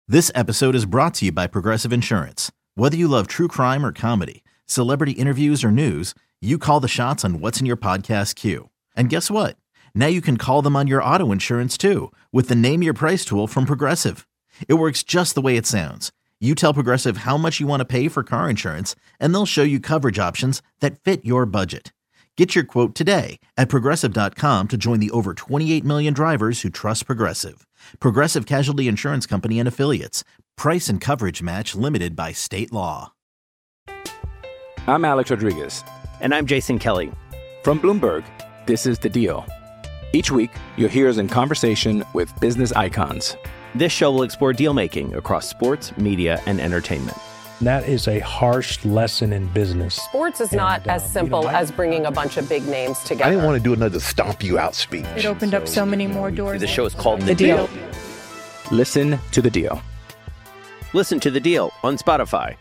This episode is brought to you by Progressive Insurance. Whether you love true crime or comedy, celebrity interviews or news, you call the shots on what's in your podcast queue. And guess what? Now you can call them on your auto insurance too with the Name Your Price tool from Progressive. It works just the way it sounds. You tell Progressive how much you want to pay for car insurance, and they'll show you coverage options that fit your budget. Get your quote today at Progressive.com to join the over 28 million drivers who trust Progressive. Progressive Casualty Insurance Company and Affiliates. Price and coverage match limited by state law. I'm Alex Rodriguez. And I'm Jason Kelly. From Bloomberg, this is The Deal. Each week, you'll hear us in conversation with business icons. This show will explore deal-making across sports, media, and entertainment. That is a harsh lesson in business. Sports is not as simple as bringing a bunch of big names together. I didn't want to do another stomp you out speech. It opened up so many more doors. The show is called The Deal. Listen to The Deal. Listen to The Deal on Spotify.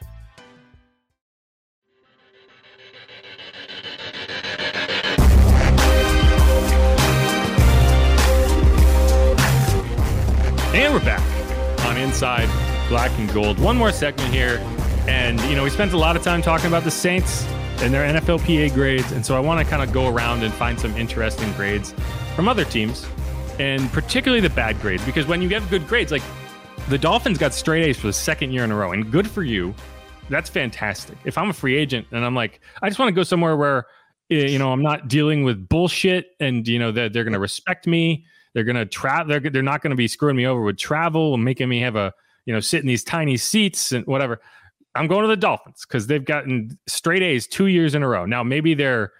And we're back on Inside Black and Gold. One more segment here. And, we spent a lot of time talking about the Saints and their NFLPA grades. And so I want to kind of go around and find some interesting grades from other teams, and particularly the bad grades. Because when you get good grades, like the Dolphins got straight A's for the second year in a row. And good for you. That's fantastic. If I'm a free agent and I'm like, I just want to go somewhere where, I'm not dealing with bullshit and, that they're going to respect me. They're going to they're not going to be screwing me over with travel and making me have a, sit in these tiny seats and whatever. I'm going to the Dolphins because they've gotten straight A's 2 years in a row. Now, maybe they're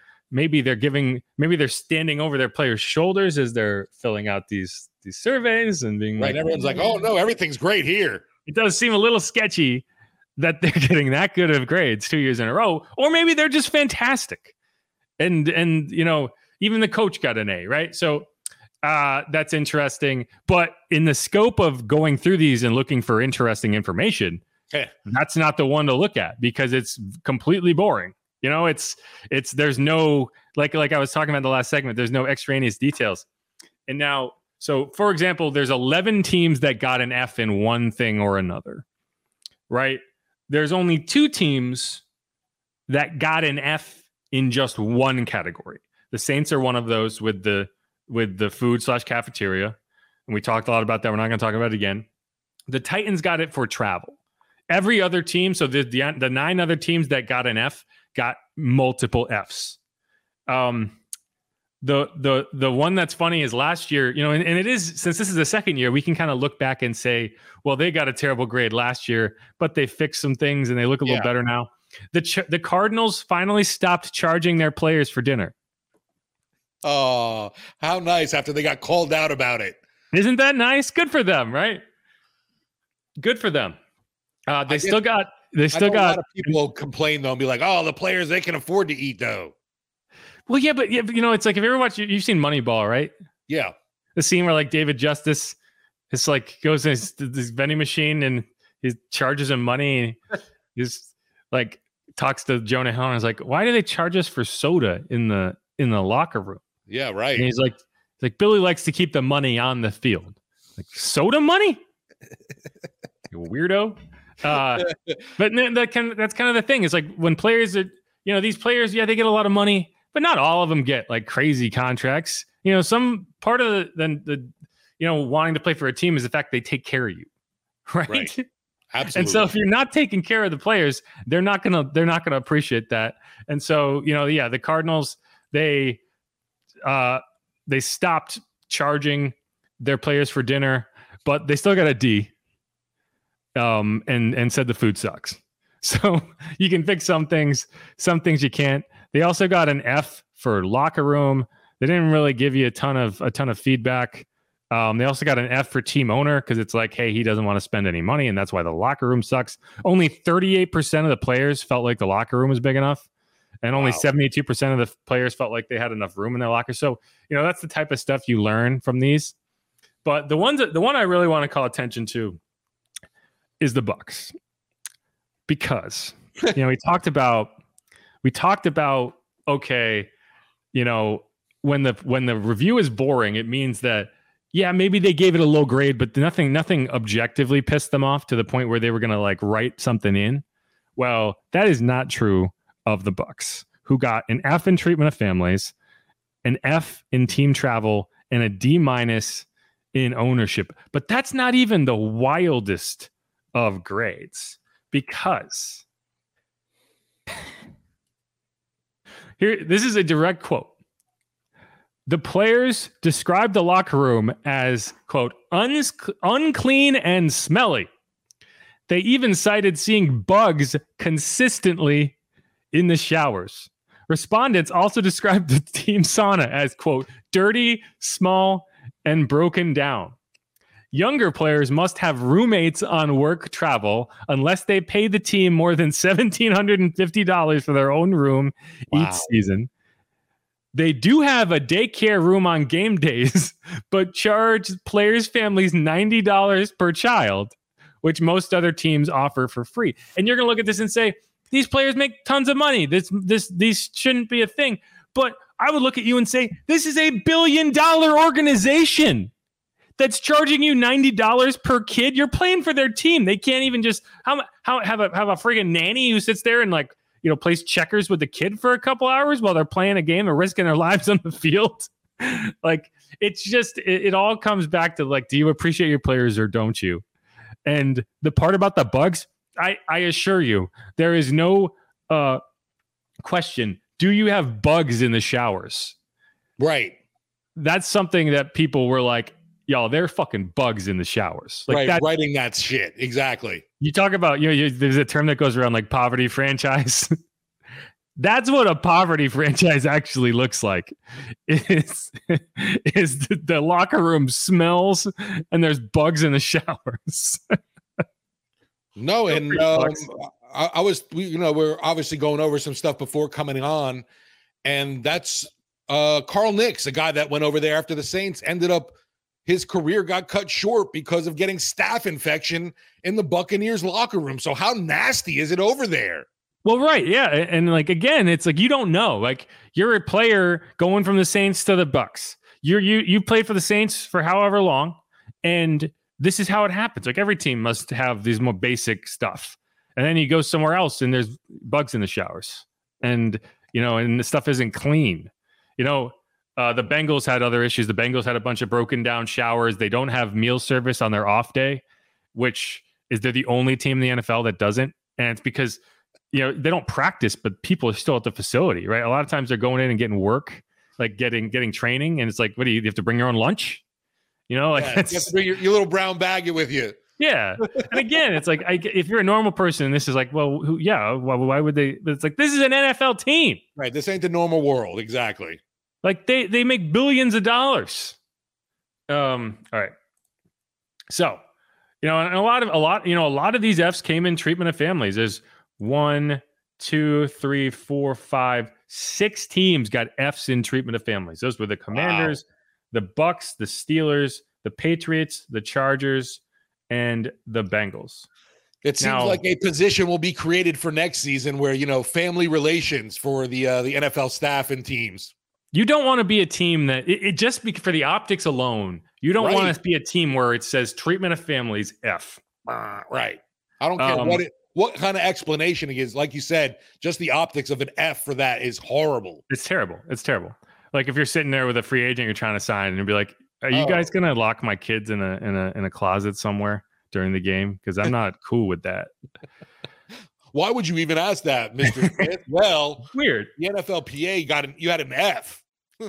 standing over their players' shoulders as they're filling out these surveys and being right. Everyone's like, oh no, everything's great here. It does seem a little sketchy that they're getting that good of grades 2 years in a row, or maybe they're just fantastic. And even the coach got an A, right? So that's interesting. But in the scope of going through these and looking for interesting information, that's not the one to look at because it's completely boring. There's no, like I was talking about in the last segment, there's no extraneous details. And now, so for example, there's 11 teams that got an F in one thing or another, right? There's only 2 teams that got an F in just one category. The Saints are one of those with the food/cafeteria. And we talked a lot about that. We're not going to talk about it again. The Titans got it for travel. Every other team, so the 9 other teams that got an F got multiple Fs. The one that's funny is last year, and it is, since this is the second year, we can kind of look back and say, well, they got a terrible grade last year, but they fixed some things and they look a little better now. The Cardinals finally stopped charging their players for dinner. Oh, how nice after they got called out about it. Isn't that nice? Good for them, right? Good for them. They still got a lot of people complain though and be like, oh, the players, they can afford to eat though. Well, yeah, but it's like, if you ever watched, you've seen Moneyball, right? Yeah. The scene where like David Justice is like goes in this vending machine and he charges him money. And he's like talks to Jonah Hill and is like, why do they charge us for soda in the locker room? Yeah, right. And he's like Billy likes to keep the money on the field. Like, soda money? You weirdo. But that's kind of the thing. Is like when players are, these players, they get a lot of money, but not all of them get like crazy contracts. Some part of the wanting to play for a team is the fact they take care of you, right? Absolutely. And so if you're not taking care of the players, they're not gonna appreciate that. And so the Cardinals, they stopped charging their players for dinner, but they still got a D. And said the food sucks. So you can fix some things you can't. They also got an F for locker room. They didn't really give you a ton of feedback. They also got an F for team owner because it's like, hey, he doesn't want to spend any money, and that's why the locker room sucks. Only 38% of the players felt like the locker room was big enough, and only 72% of the players felt like they had enough room in their locker. So that's the type of stuff you learn from these. But the one I really want to call attention to is the Bucs, because we talked about okay, when the review is boring, it means that yeah, maybe they gave it a low grade, but nothing objectively pissed them off to the point where they were going to like write something in. Well, that is not true of the Bucs, who got an F in treatment of families, an F in team travel, and a D- in ownership. But that's not even the wildest of grades, because here, this is a direct quote. The players described the locker room as, quote, unclean and smelly. They even cited seeing bugs consistently in the showers. Respondents also described the team sauna as, quote, dirty, small, and broken down. Younger players must have roommates on work travel unless they pay the team more than $1,750 for their own room each season. They do have a daycare room on game days, but charge players' families $90 per child, which most other teams offer for free. And you're going to look at this and say, these players make tons of money. These shouldn't be a thing. But I would look at you and say, this is $1 billion organization that's charging you $90 per kid. You're playing for their team. They can't even just have a friggin' nanny who sits there and like, you know, plays checkers with the kid for a couple hours while they're playing a game and risking their lives on the field. Like, it's just, it all comes back to like, do you appreciate your players or don't you? And the part about the bugs, I assure you, there is no question. Do you have bugs in the showers? Right. That's something that people were like, y'all, they're fucking bugs in the showers. Like, right, writing that shit. Exactly. You talk about, there's a term that goes around like poverty franchise. That's what a poverty franchise actually looks like. Is the locker room smells and there's bugs in the showers. No, and we're obviously going over some stuff before coming on, and that's Carl Nicks, a guy that went over there after the Saints, ended up, his career got cut short because of getting staph infection in the Buccaneers locker room. So how nasty is it over there? Well, right. Yeah. And like, again, it's like, you don't know, like, you're a player going from the Saints to the Bucs. You played for the Saints for however long. And this is how it happens. Like, every team must have these more basic stuff. And then you go somewhere else and there's bugs in the showers, and, and the stuff isn't clean. The Bengals had other issues. The Bengals had a bunch of broken down showers. They don't have meal service on their off day, which is, they're the only team in the NFL that doesn't. And it's because, they don't practice, but people are still at the facility, right? A lot of times they're going in and getting work, like getting training. And it's like, what do you have to bring your own lunch? You have to bring your little brown bag with you. Yeah. And again, it's like, if you're a normal person, and this is like, well, why would they? But it's like, this is an NFL team. Right. This ain't the normal world. Exactly. Like, they make billions of dollars. All right. So, and a lot of these Fs came in treatment of families. There's 1, 2, 3, 4, 5, 6 teams got Fs in treatment of families. Those were the Commanders, the Bucs, the Steelers, the Patriots, the Chargers, and the Bengals. It seems like a position will be created for next season where, family relations for the NFL staff and teams. You don't want to be a team that it just be for the optics alone. You don't want to be a team where it says treatment of families F. Right. I don't care what kind of explanation it is. Like you said, just the optics of an F for that is horrible. It's terrible. It's terrible. Like, if you're sitting there with a free agent you're trying to sign, and you'll be like, "Are you guys gonna lock my kids in a closet somewhere during the game? Because I'm not cool with that." Why would you even ask that, Mr. Smith? Well, weird. The NFLPA you had an F.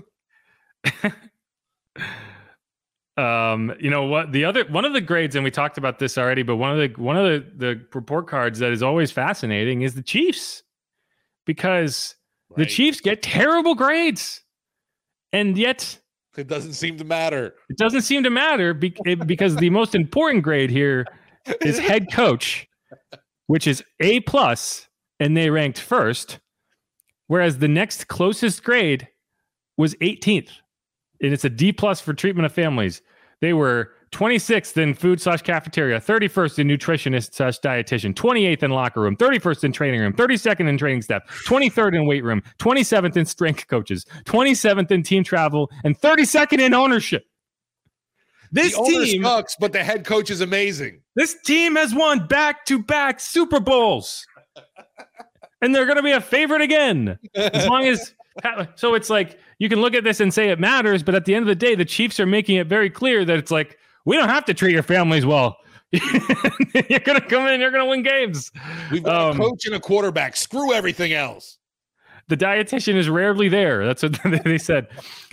What one of the grades, and we talked about this already, but one of the report cards that is always fascinating is the Chiefs, because the Chiefs get terrible grades, and yet it doesn't seem to matter. It doesn't seem to matter because the most important grade here is head coach, which is A+, and they ranked first, whereas the next closest grade was 18th, and it's a D+ for treatment of families. They were 26th in food/cafeteria, 31st in nutritionist/dietitian, 28th in locker room, 31st in training room, 32nd in training staff, 23rd in weight room, 27th in strength coaches, 27th in team travel, and 32nd in ownership. This the owner team sucks, but the head coach is amazing. This team has won back-to-back Super Bowls. And they're going to be a favorite again. As long as so it's like you can look at this and say it matters, but at the end of the day, the Chiefs are making it very clear that it's like, we don't have to treat your families well. You're going to come in, you're going to win games. We've got a coach and a quarterback. Screw everything else. The dietitian is rarely there. That's what they said.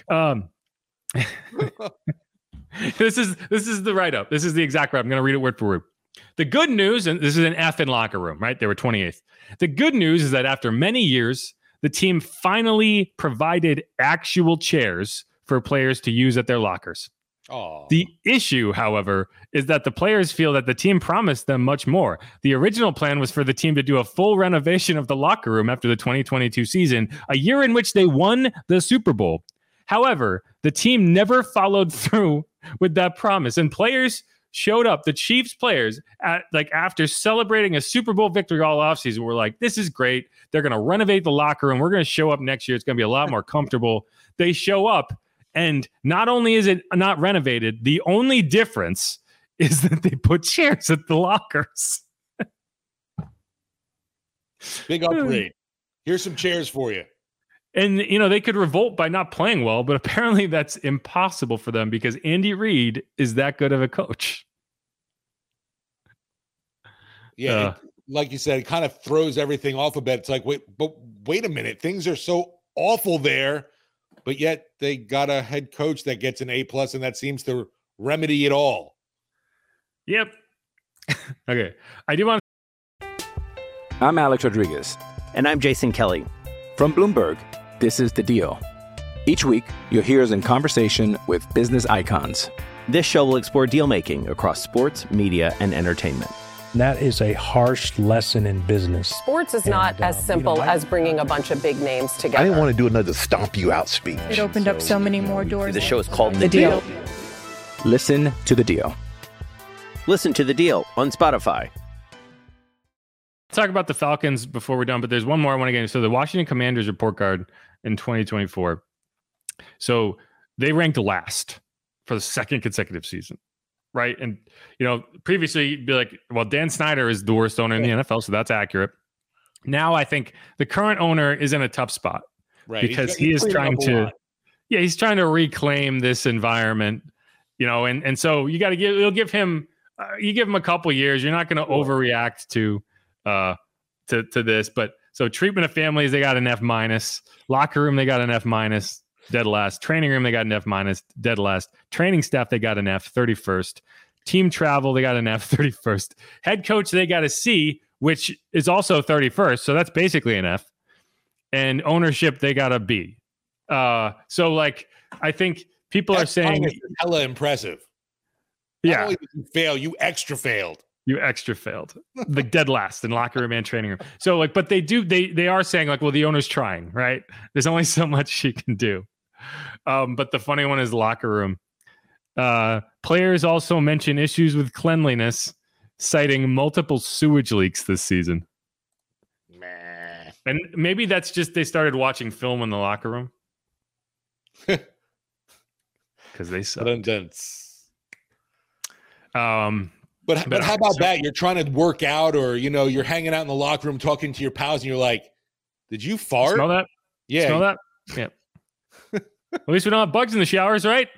This is the write-up. This is the exact write-up. I'm going to read it word for word. The good news, and this is an F in locker room, right? They were 28th. The good news is that after many years, the team finally provided actual chairs for players to use at their lockers. Aww. The issue, however, is that the players feel that the team promised them much more. The original plan was for the team to do a full renovation of the locker room after the 2022 season, a year in which they won the Super Bowl. However, the team never followed through with that promise, and players showed up. The Chiefs players, after celebrating a Super Bowl victory all offseason, were like, this is great. They're going to renovate the locker room. We're going to show up next year. It's going to be a lot more comfortable. They show up, and not only is it not renovated, the only difference is that they put chairs at the lockers. Big upgrade. Here's some chairs for you. And, they could revolt by not playing well, but apparently that's impossible for them because Andy Reid is that good of a coach. Yeah, like you said, it kind of throws everything off a bit. It's like, wait a minute. Things are so awful there, but yet they got a head coach that gets an A+, and that seems to remedy it all. Yep. Okay. I do want I'm Alex Rodriguez. And I'm Jason Kelly. From Bloomberg, this is The Deal. Each week, you'll hear us in conversation with business icons. This show will explore deal-making across sports, media, and entertainment. That is a harsh lesson in business. Sports is not as simple as bringing a bunch of big names together. I didn't want to do another stomp you out speech. It opened up so many more doors. The show is called The Deal. Listen to The Deal. Listen to The Deal on Spotify. talk about the Falcons before we're done, but there's one more I want to get into. So the Washington Commanders report card in 2024. So they ranked last for the second consecutive season, right? And, you know, previously you'd be like, well, Dan Snyder is the worst owner in the NFL, so that's accurate. Now I think the current owner is in a tough spot, right? Because he is trying to, he's trying to reclaim this environment, you know, and so you got to you'll give him, you give him a couple years. You're not going to overreact to this, but so treatment of families, they got an F-. Locker room, they got an F-, dead last. Training room, they got an F-, dead last. Training staff, they got an F, 31st. Team travel, they got an F, 31st. Head coach, they got a C, which is also 31st. So that's basically an F. And ownership, they got a B. So like, I think people are saying hella impressive. Yeah. Not only did you fail, you extra failed. You extra failed. The dead last in locker room and training room. So like, but they are saying like, well, the owner's trying, right? There's only so much she can do. But the funny one is locker room. Players also mention issues with cleanliness, citing multiple sewage leaks this season. Meh. And maybe that's just they started watching film in the locker room. Because they suck. But how about that? You're trying to work out, or you're hanging out in the locker room talking to your pals, and you're like, "Did you fart? Smell that? Yeah, smell that? Yeah. At least we don't have bugs in the showers, right?"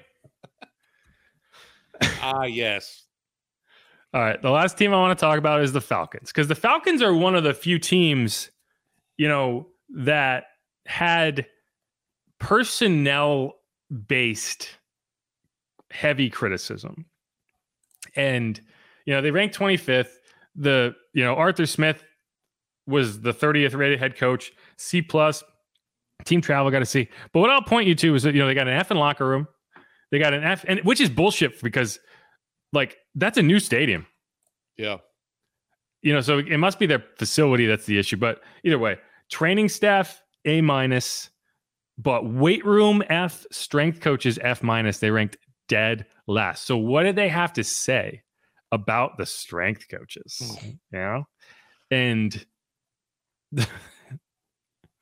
Yes. All right. The last team I want to talk about is the Falcons, because the Falcons are one of the few teams, that had personnel-based heavy criticism. And, they ranked 25th. Arthur Smith was the 30th rated head coach, C+. Team travel got a C. But what I'll point you to is that, they got an F in locker room. They got an F, and which is bullshit because, that's a new stadium. Yeah. So it must be their facility that's the issue. But either way, training staff, A-, but weight room, F, strength coaches, F-. They ranked dead last. So what did they have to say about the strength coaches? And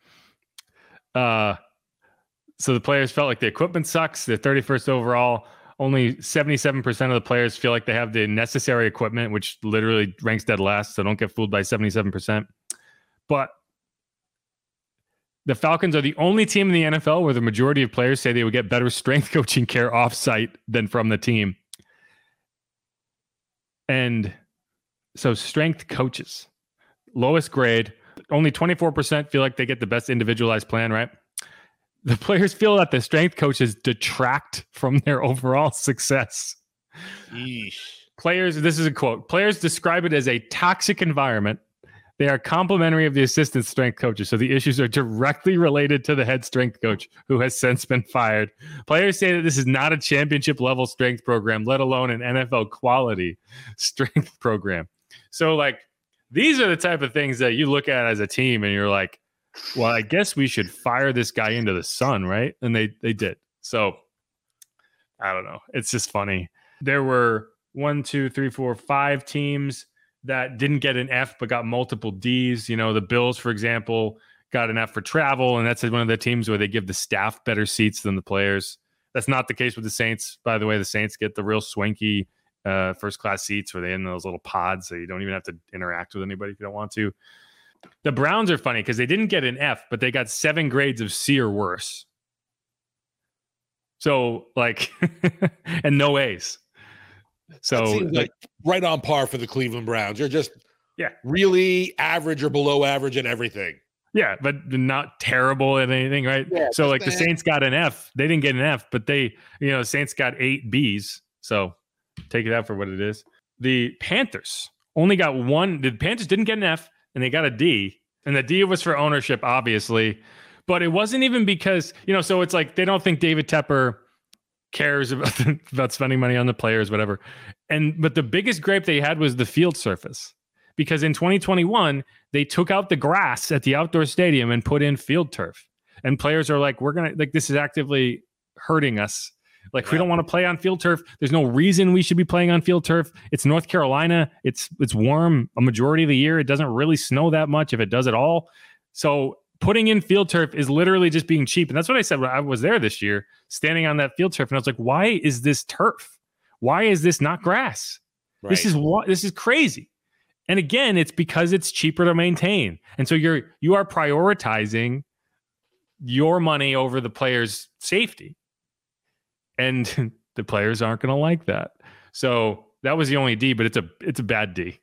so the players felt like the equipment sucks. They're 31st overall. Only 77% of the players feel like they have the necessary equipment, which literally ranks dead last. So don't get fooled by 77%. But the Falcons are the only team in the NFL where the majority of players say they would get better strength coaching care off-site than from the team. And so strength coaches, lowest grade, only 24% feel like they get the best individualized plan, right? The players feel that the strength coaches detract from their overall success. Yeesh. Players, this is a quote, players describe it as a toxic environment. They are complimentary of the assistant strength coaches, so the issues are directly related to the head strength coach, who has since been fired. Players say that this is not a championship-level strength program, let alone an NFL quality strength program. So, like, these are the type of things that you look at as a team, and you're like, well, I guess we should fire this guy into the sun, right? And they did. So, I don't know. It's just funny. There were 5 teams that didn't get an F but got multiple Ds. You know, the Bills, for example, got an F for travel, and that's one of the teams where they give the staff better seats than the players. That's not the case with the Saints. By the way, the Saints get the real swanky first-class seats where they're in those little pods, so you don't even have to interact with anybody if you don't want to. The Browns are funny because they didn't get an F, but they got 7 grades of C or worse. So, like, and no A's. So, that seems like right on par for the Cleveland Browns. You're just really average or below average at everything. Yeah, but not terrible at anything, right? Yeah, so, like, the Saints got an F. They didn't get an F, but Saints got 8 Bs. So, take it out for what it is. The Panthers only got 1. The Panthers didn't get an F, and they got a D. And the D was for ownership, obviously. But it wasn't even because, so it's like they don't think David Tepper cares about spending money on the players, whatever. But the biggest gripe they had was the field surface. Because in 2021, they took out the grass at the outdoor stadium and put in field turf. And players are like, this is actively hurting us. Like, we don't want to play on field turf. There's no reason we should be playing on field turf. It's North Carolina. It's warm a majority of the year. It doesn't really snow that much, if it does at all. So putting in field turf is literally just being cheap. And that's what I said when I was there this year, standing on that field turf. And I was like, why is this turf? Why is this not grass? Right. This is crazy. And again, it's because it's cheaper to maintain. And so you are prioritizing your money over the players' safety. And the players aren't going to like that. So that was the only D, but it's a bad D.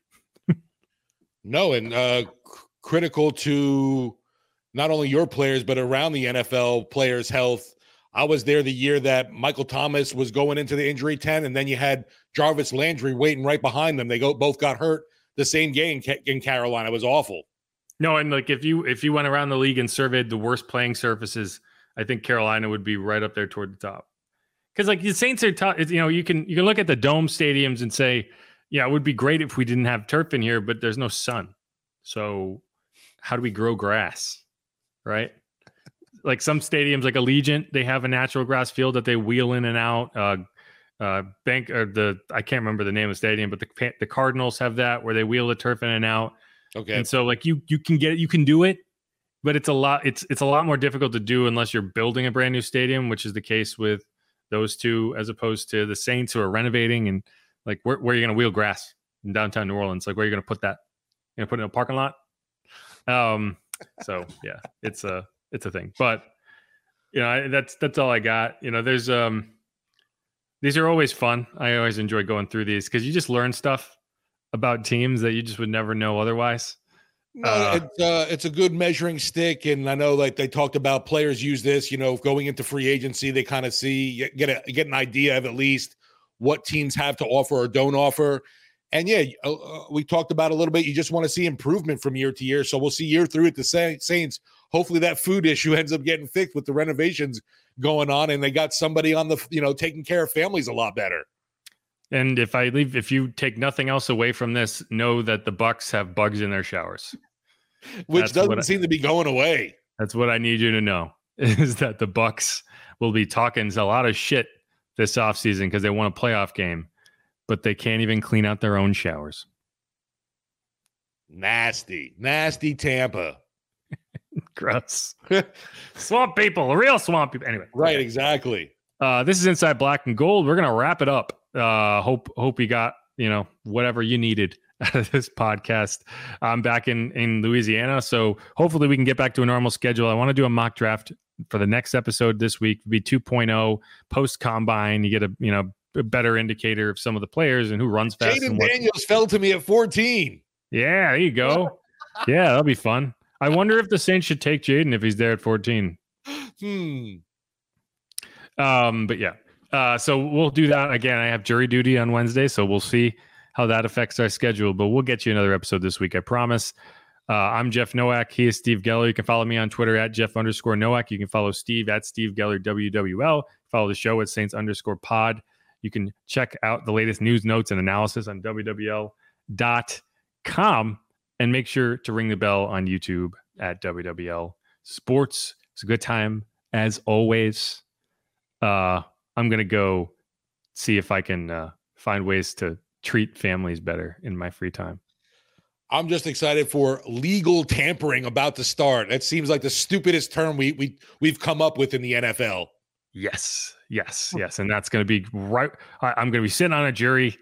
No, and critical to not only your players, but around the NFL players' health. I was there the year that Michael Thomas was going into the injury tent, and then you had Jarvis Landry waiting right behind them. They both got hurt the same game in Carolina. It was awful. No, and like if you went around the league and surveyed the worst playing surfaces, I think Carolina would be right up there toward the top. Because like the Saints are tough. You can look at the dome stadiums and say, yeah, it would be great if we didn't have turf in here, but there's no sun. So how do we grow grass, right? Like some stadiums, like Allegiant, they have a natural grass field that they wheel in and out. I can't remember the name of the stadium, but the Cardinals have that where they wheel the turf in and out. Okay, and so like you can get it, you can do it, but it's a lot. It's a lot more difficult to do unless you're building a brand new stadium, which is the case with those two, as opposed to the Saints who are renovating. And like where are you going to wheel grass in downtown New Orleans? Like where are you going to put that? You're going to put it in a parking lot? So yeah, it's a thing. But that's all I got. There's these are always fun. I always enjoy going through these because you just learn stuff about teams that you just would never know otherwise. No, it's a good measuring stick, and I know like they talked about players use this. Going into free agency, they kind of get an idea of at least what teams have to offer or don't offer. And yeah, we talked about a little bit. You just want to see improvement from year to year. So we'll see year through at the Saints. Hopefully that food issue ends up getting fixed with the renovations going on, and they got somebody on the taking care of families a lot better. And if you take nothing else away from this, know that the Bucs have bugs in their showers. Which doesn't seem to be going away. That's what I need you to know, is that the Bucs will be talking a lot of shit this offseason because they won a playoff game, but they can't even clean out their own showers. Nasty Tampa. Gross. Swamp people, real swamp people. Anyway. Right, exactly. This is Inside Black and Gold. We're gonna wrap it up. Hope you got whatever you needed out of this podcast. I'm back in Louisiana, so hopefully we can get back to a normal schedule. I want to do a mock draft for the next episode this week. It'll be 2.0 post combine. You get a better indicator of some of the players and who runs fast. Jaden Daniels fell to me at 14. Yeah, there you go. Yeah, that'll be fun. I wonder if the Saints should take Jaden if he's there at 14. But yeah. So we'll do that again. I have jury duty on Wednesday, so we'll see how that affects our schedule. But we'll get you another episode this week, I promise. I'm Jeff Nowak. He is Steve Geller. You can follow me on Twitter at Jeff_Nowak. You can follow Steve at Steve Geller WWL. Follow the show at Saints_pod. You can check out the latest news, notes, and analysis on WWL.com. And make sure to ring the bell on YouTube at WWL Sports. It's a good time, as always. I'm going to go see if I can find ways to treat families better in my free time. I'm just excited for legal tampering about to start. That seems like the stupidest term we've come up with in the NFL. Yes. And that's going to be right. I'm going to be sitting on a jury.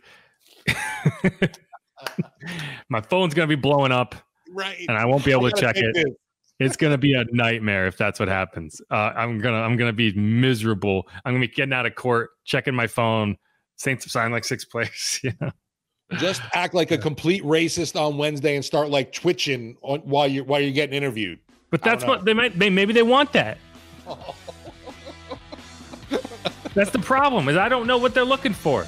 My phone's going to be blowing up. Right. And I won't be able to check it. It's going to be a nightmare if that's what happens. I'm going to be miserable. I'm going to be getting out of court, checking my phone. Saints have signed like 6 players. Just act like a complete racist on Wednesday and start like twitching while you're getting interviewed. But that's what maybe they want that. That's the problem, is I don't know what they're looking for.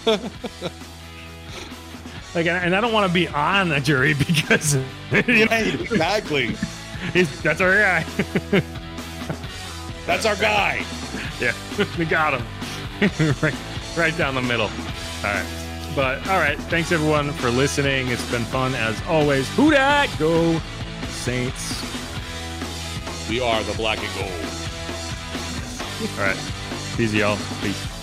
And I don't want to be on a jury because exactly. That's our guy. That's our guy. Yeah, we got him. right down the middle. All right. But all right, thanks everyone for listening. It's been fun as always. Who dat? Go Saints. We are the black and gold. All right. Easy, y'all. Peace.